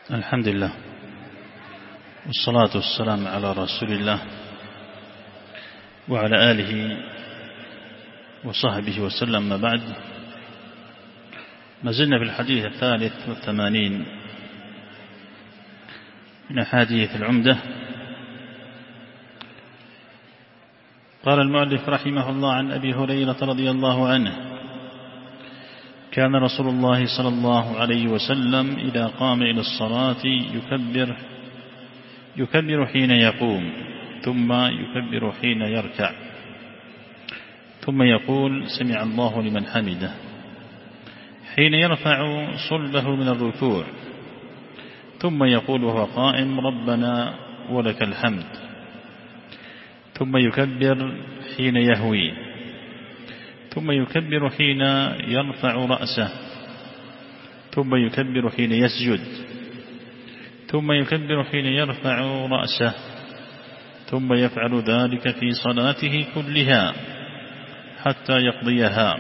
الحمد لله والصلاة والسلام على رسول الله وعلى آله وصحبه وسلم. ما بعد، ما زلنا في الحديث 83 من أحاديث العمدة. قال المؤلف رحمه الله: عن أبي هريرة رضي الله عنه: كان رسول الله صلى الله عليه وسلم إذا قام إلى الصلاة يكبر حين يقوم، ثم يكبر حين يركع، ثم يقول: سمع الله لمن حمده، حين يرفع صلبه من الركوع، ثم يقول وهو قائم: ربنا ولك الحمد، ثم يكبر حين يهوي، ثم يكبر حين يرفع رأسه، ثم يكبر حين يسجد، ثم يكبر حين يرفع رأسه، ثم يفعل ذلك في صلاته كلها حتى يقضيها،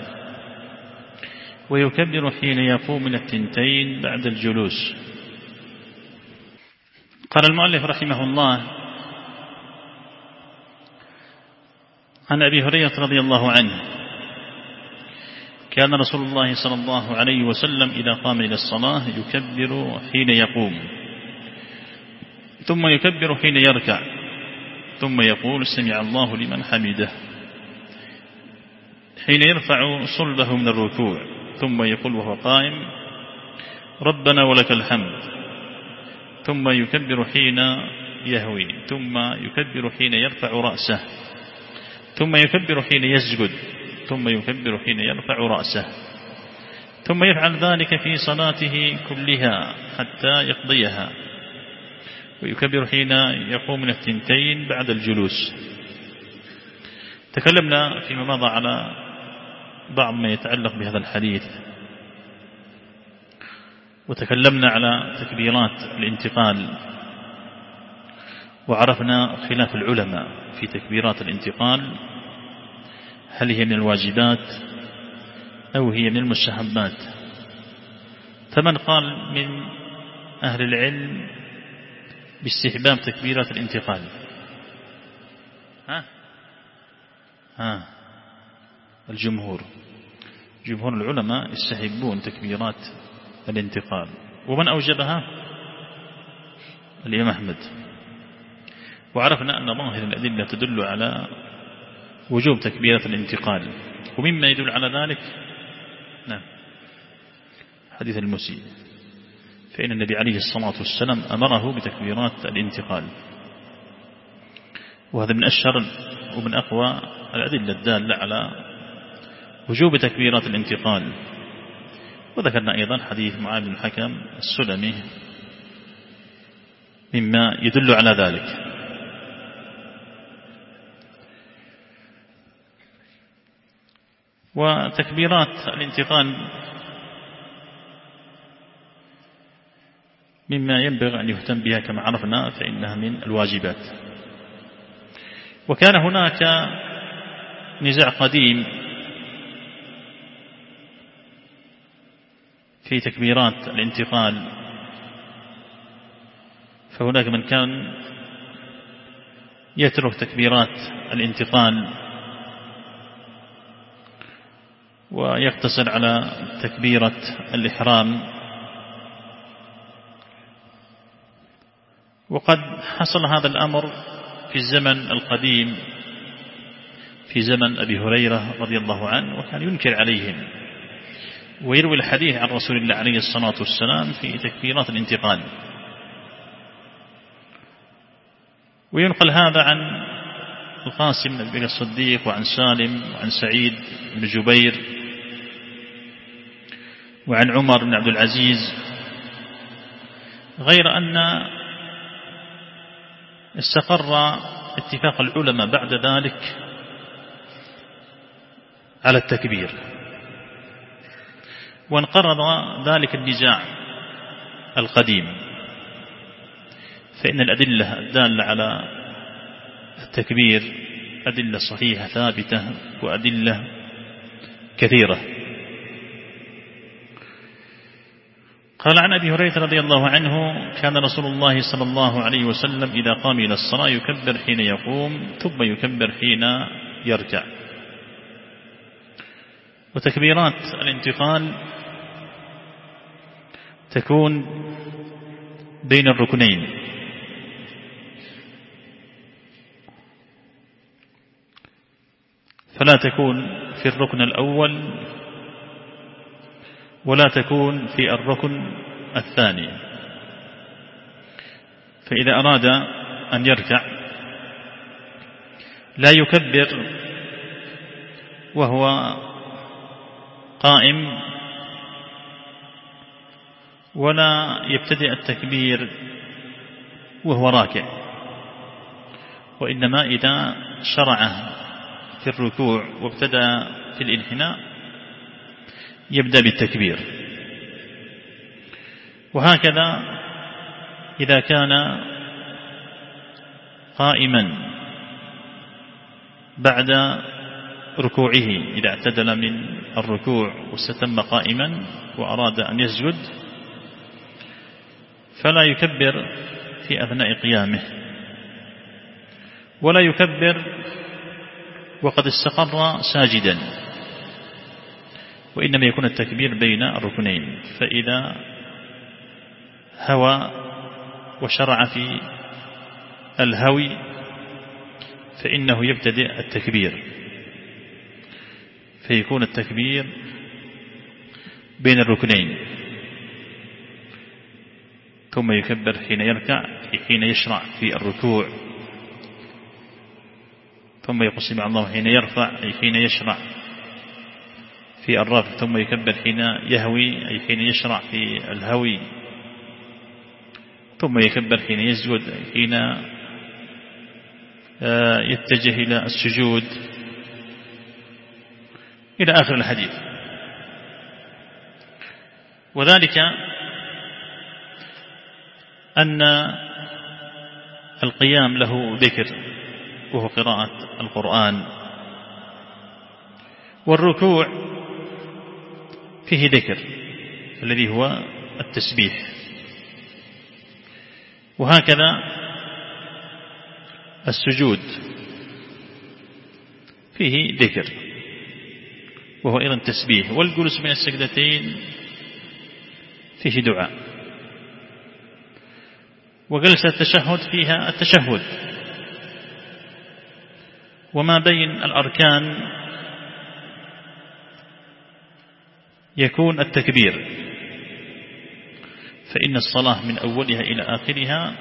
ويكبر حين يقوم من الثنتين بعد الجلوس. قال المؤلف رحمه الله: عن أبي هريرة رضي الله عنه: كان رسول الله صلى الله عليه وسلم إذا قام إلى الصلاة يكبر حين يقوم، ثم يكبر حين يركع، ثم يقول: سمع الله لمن حمده، حين يرفع صلبه من الركوع، ثم يقول وهو قائم: ربنا ولك الحمد، ثم يكبر حين يهوي، ثم يكبر حين يرفع رأسه، ثم يكبر حين يسجد، ثم يكبر حين يرفع رأسه، ثم يفعل ذلك في صلاته كلها حتى يقضيها، ويكبر حين يقوم من الثنتين بعد الجلوس. تكلمنا فيما مضى على بعض ما يتعلق بهذا الحديث، وتكلمنا على تكبيرات الانتقال، وعرفنا خلاف العلماء في تكبيرات الانتقال، هل هي من الواجبات أو هي من المستحبات. فمن قال من أهل العلم باستحباب تكبيرات الانتقال؟ الجمهور العلماء يستحبون تكبيرات الانتقال. ومن أوجبها؟ الإمام أحمد. وعرفنا أن ظاهر الأدلة تدل على وجوب تكبيرة الانتقال، ومما يدل على ذلك حديث المسيء، فإن النبي عليه الصلاة والسلام أمره بتكبيرات الانتقال، وهذا من أشهر ومن أقوى الأدلة الدالة على وجوب تكبيرات الانتقال. وذكرنا أيضا حديث معاذ بن الحكم السلمي مما يدل على ذلك. وتكبيرات الانتقال مما ينبغي أن يهتم بها كما عرفنا، فإنها من الواجبات. وكان هناك نزاع قديم في تكبيرات الانتقال، فهناك من كان يترك تكبيرات الانتقال ويقتصر على تكبيرة الإحرام. وقد حصل هذا الأمر في الزمن القديم، في زمن أبي هريرة رضي الله عنه، وكان ينكر عليهم ويروي الحديث عن رسول الله عليه الصلاة والسلام في تكبيرات الانتقال. وينقل هذا عن القاسم بن أبي الصديق، وعن سالم، وعن سعيد بن جبير، وعن عمر بن عبد العزيز، غير أن استقر اتفاق العلماء بعد ذلك على التكبير، وانقرض ذلك النزاع القديم، فإن الأدلة الدالة على التكبير أدلة صحيحة ثابتة وأدلة كثيرة. قال عن أبي هريرة رضي الله عنه كان رسول الله صلى الله عليه وسلم إذا قام إلى الصلاة يكبر حين يقوم ثم يكبر حين يركع. وتكبيرات الانتقال تكون بين الركنين، فلا تكون في الركن الأول ولا تكون في الركن الثاني. فإذا أراد أن يركع لا يكبر وهو قائم ولا يبتدئ التكبير وهو راكع، وإنما إذا شرع في الركوع وابتدأ في الانحناء يبدأ بالتكبير. وهكذا إذا كان قائما بعد ركوعه، إذا اعتدل من الركوع واستتم قائما وأراد أن يسجد فلا يكبر في أثناء قيامه، ولا يكبر وقد استقر ساجدا، وإنما يكون التكبير بين الركنين. فإذا هوى وشرع في الهوي فإنه يبتدئ التكبير، فيكون التكبير بين الركنين، ثم يكبر حين يركع حين يشرع في الركوع، ثم يقول سمع الله حين يرفع أي حين يشرع في الرفع، ثم يكبر حين يهوي أي حين يشرع في الهوي، ثم يكبر حين يسجد أي حين يتجه إلى السجود، إلى آخر الحديث. وذلك أن القيام له ذكر وهو قراءة القرآن، والركوع فيه ذكر الذي هو التسبيح، وهكذا السجود فيه ذكر وهو أيضا تسبيح، والجلوس بين السجدتين فيه دعاء، وجلسة التشهد فيها التشهد، وما بين الأركان يكون التكبير، فإن الصلاة من أولها إلى آخرها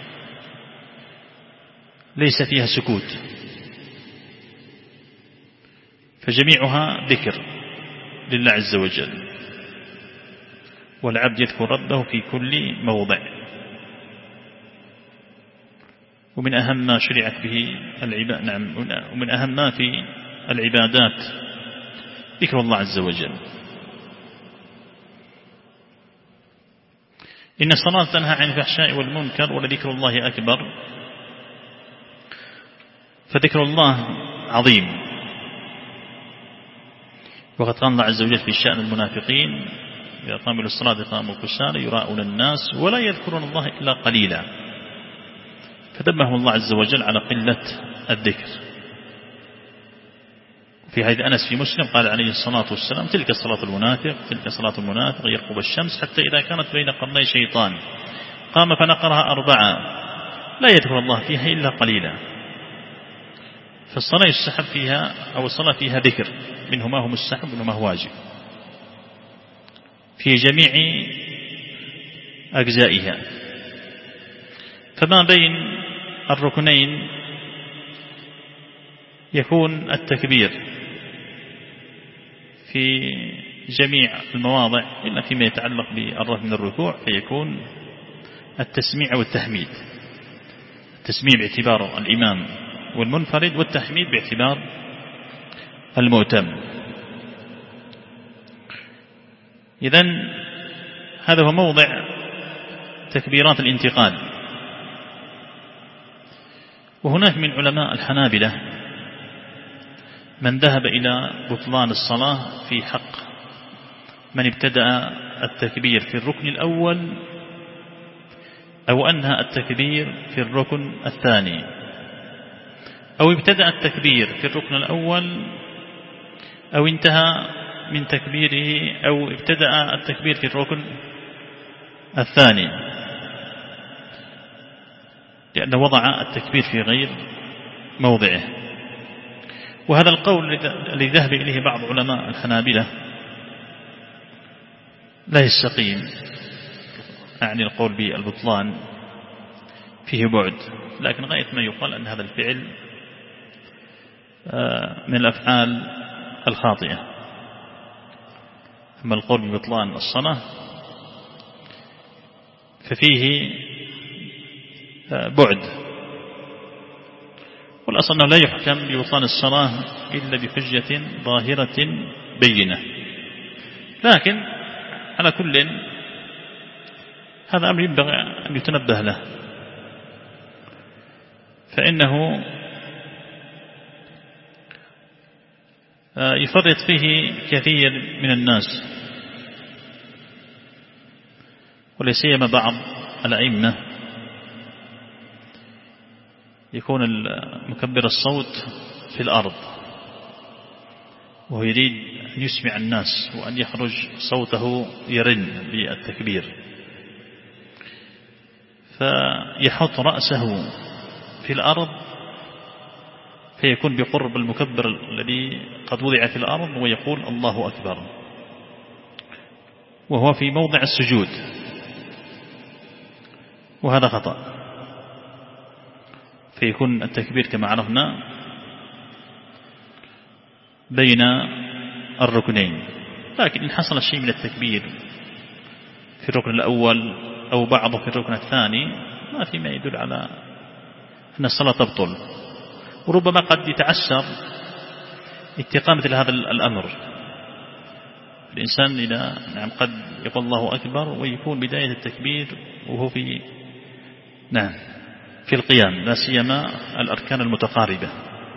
ليس فيها سكوت، فجميعها ذكر لله عز وجل، والعبد يذكر ربه في كل موضع. ومن أهم ما شرعت به ومن أهم ما في العبادات ذكر الله عز وجل. إن الصلاة تنهى عن الفحشاء والمنكر ولذكر الله أكبر، فذكر الله عظيم. وقد قال الله عز وجل في شأن المنافقين إذا قاموا للصلاة قاموا كسالى يراءون الناس ولا يذكرون الله إلا قليلا، فدمهم الله عز وجل على قلة الذكر. في حديث أنس في مسلم قال عليه الصلاة والسلام تلك صلاة المنافق يرقب الشمس حتى إذا كانت بين قرني شيطان قام فنقرها 4 لا يذكر الله فيها إلا قليلا. فالصلاة يستحب فيها أو الصلاة فيها ذكر، منه ما هو مستحب ومنه ما هو واجب في جميع أجزائها. فما بين الركنين يكون التكبير في جميع المواضع إلا فيما يتعلق بالرفع من الركوع، فيكون التسميع والتحميد، التسميع باعتبار الإمام والمنفرد، والتحميد باعتبار المؤتم. إذن هذا هو موضع تكبيرات الانتقال. وهناك من علماء الحنابلة من ذهب إلى بطلان الصلاة في حق من ابتدأ التكبير في الركن الأول أو أنهى التكبير في الركن الثاني، أو ابتدأ التكبير في الركن الأول أو انتهى من تكبيره أو ابتدأ التكبير في الركن الثاني، لأنه وضع التكبير في غير موضعه. وهذا القول الذي ذهب إليه بعض علماء الحنابلة لا يستقيم، يعني القول بالبطلان فيه بعد، لكن غاية ما يقال أن هذا الفعل من الأفعال الخاطئة. أما القول ببطلان الصلاة ففيه بعد، والأصل أنه لا يحكم ببطلان الصلاة إلا بحجة ظاهرة بينة. لكن على كل هذا أمر ينبغي أن يتنبه له، فإنه يفرط فيه كثير من الناس، ولسيما بعض الأئمة يكون مكبر الصوت في الأرض وهو يريد أن يسمع الناس وأن يخرج صوته يرن بالتكبير، فيحط رأسه في الأرض فيكون بقرب المكبر الذي قد وضع في الأرض ويقول الله أكبر وهو في موضع السجود، وهذا خطأ. فيكون التكبير كما عرفنا بين الركنين، لكن إن حصل شيء من التكبير في الركن الأول أو بعضه في الركن الثاني ما في ما يدل على أن الصلاة تبطل. وربما قد يتعسر اتقاء مثل هذا الأمر، الإنسان إذا قد يقول الله أكبر ويكون بداية التكبير وهو في في القيام، لا سيما الأركان المتقاربة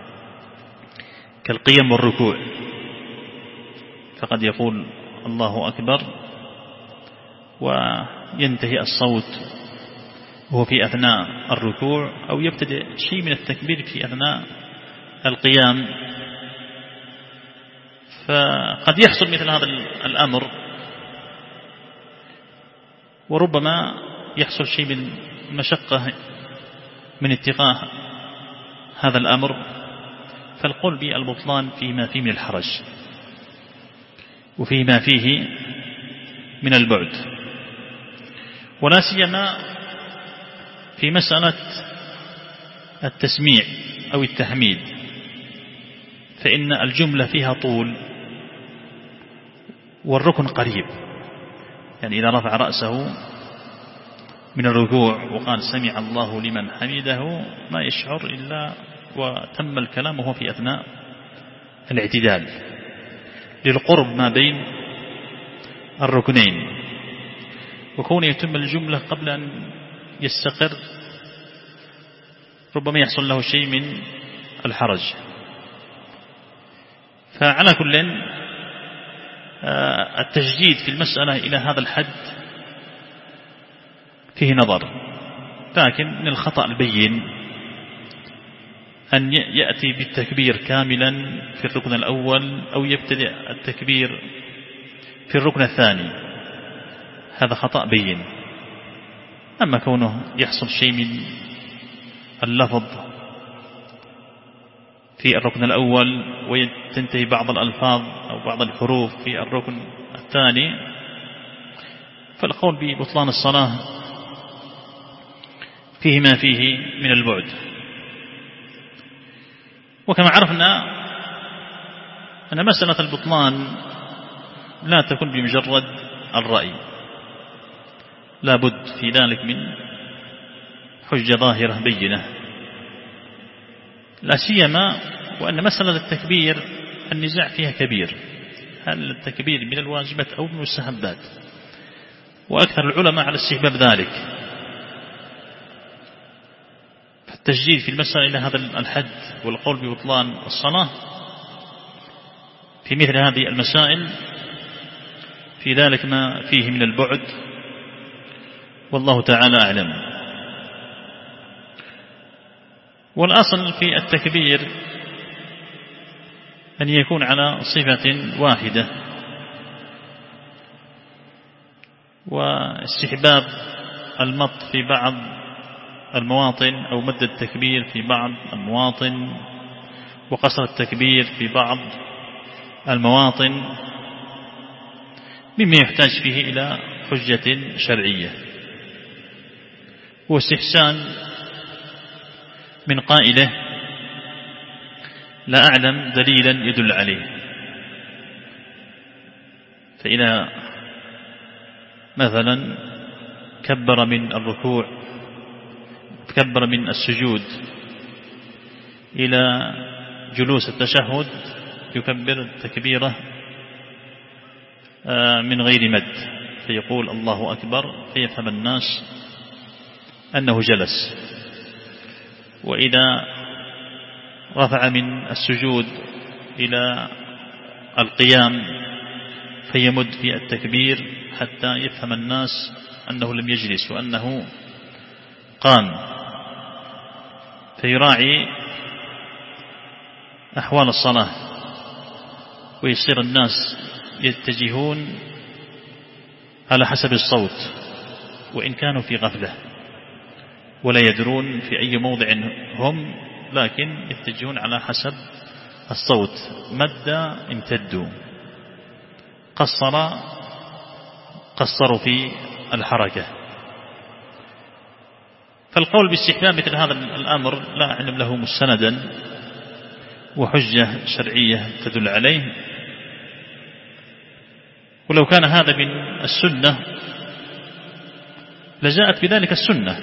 كالقيام والركوع، فقد يقول الله أكبر وينتهي الصوت وهو في أثناء الركوع، أو يبتدئ شيء من التكبير في أثناء القيام. فقد يحصل مثل هذا الأمر، وربما يحصل شيء من مشقة من اتقاء هذا الأمر، فالقول بالبطلان فيما فيه من الحرج وفيما فيه من البعد، ولا سيما في مسألة التسميع أو التحميد، فإن الجملة فيها طول والركن قريب، يعني إذا رفع رأسه من الركوع وقال سمع الله لمن حمده ما يشعر إلا وتم الكلام وهو في أثناء الاعتدال للقرب ما بين الركنين، وكونه يتم الجملة قبل أن يستقر ربما يحصل له شيء من الحرج. فعلى كل التجديد في المسألة إلى هذا الحد فيه نظر، لكن من الخطأ البين أن يأتي بالتكبير كاملا في الركن الأول أو يبتدئ التكبير في الركن الثاني، هذا خطأ بين. أما كونه يحصل شيء من اللفظ في الركن الأول وتنتهي بعض الألفاظ أو بعض الحروف في الركن الثاني، فالقول ببطلان الصلاة فيه ما فيه من البعد. وكما عرفنا أن مسألة البطلان لا تكون بمجرد الرأي، لا بد في ذلك من حجة ظاهرة بينة، لا سيما وأن مسألة التكبير النزاع فيها كبير، هل التكبير من الواجبات أو من المستحبات، وأكثر العلماء على استحباب ذلك. فالتجديد في المسألة إلى هذا الحد والقول ببطلان الصلاة في مثل هذه المسائل في ذلك ما فيه من البعد، والله تعالى أعلم. والأصل في التكبير أن يكون على صفة واحدة، واستحباب المط في بعض المواطن أو مد التكبير في بعض المواطن وقصر التكبير في بعض المواطن مما يحتاج فيه إلى حجة شرعية، واستحسان من قائله لا أعلم دليلا يدل عليه. فإذا مثلا كبر من الركوع، كبر من السجود إلى جلوس التشهد، يكبر التكبيرة من غير مد، فيقول الله أكبر، فيفهم الناس أنه جلس. وإذا رفع من السجود إلى القيام فيمد في التكبير حتى يفهم الناس أنه لم يجلس وأنه قام، فيراعي أحوال الصلاة، ويصير الناس يتجهون على حسب الصوت وإن كانوا في غفلة ولا يدرون في أي موضع هم، لكن يتجهون على حسب الصوت. مد امتدوا، قصروا في الحركة. فالقول باستحباب مثل هذا الأمر لا أعلم له مستندا وحجة شرعية تدل عليه. ولو كان هذا من السنة لجاءت بذلك السنة،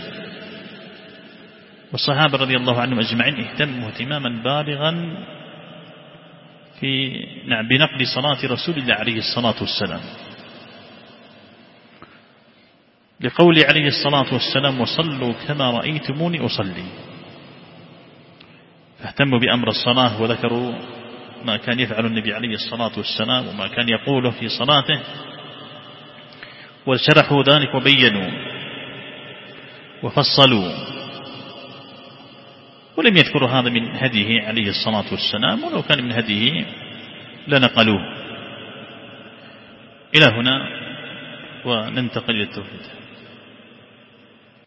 والصحابة رضي الله عنهم أجمعين اهتموا اهتماما بالغا بنقل صلاة رسول الله عليه الصلاة والسلام، لقول عليه الصلاة والسلام وصلوا كما رأيتموني أصلي. فاهتموا بأمر الصلاة وذكروا ما كان يفعل النبي عليه الصلاة والسلام وما كان يقوله في صلاته، وشرحوا ذلك وبينوا وفصلوا، ولم يذكروا هذا من هديه عليه الصلاة والسلام، ولو كان من هديه لنقلوه. إلى هنا وننتقل إلى التوحيد.